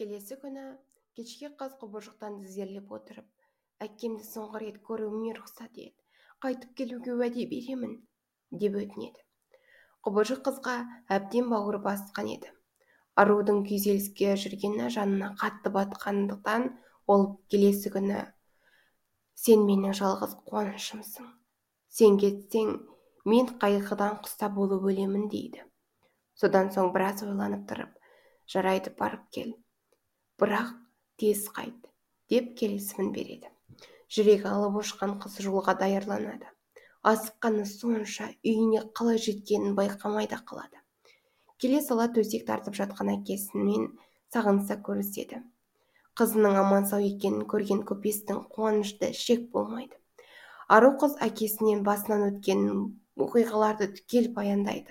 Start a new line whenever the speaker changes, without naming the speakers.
Келесі күні кешке қыз құбыжықтан тізерлеп отырып, әкемді соңғы рет көруіме рұқсат ет, қайтып келуге уәде беремін, деп өтінеді. Құбыжық қызға әбден бауыр басқан еді. Арудың күйзеліске жүргені жанына қатты батқандықтан ол келесі күні: сен менің жалғыз қуанышымсың. Сен кетсең, мен қайғыдан құста болып өлемін, дейді. Содан соң біраз ойланып тұрып: жарайды, барып кел, бірақ тез қайт, деп келісімін береді. Жүрегі алып ұшқан қыз жолға даярланады. Асыққаны сонша үйіне қалай жеткенін байқамай да қалады. Келе сала төсек тартып жатқан әкесімен сағыныса көріседі. Қызының аман сау екенін көрген көпестің қуанышты шек болмайды. Ару қыз әкесінен басынан өткен оқиғаларды түгел баяндайды.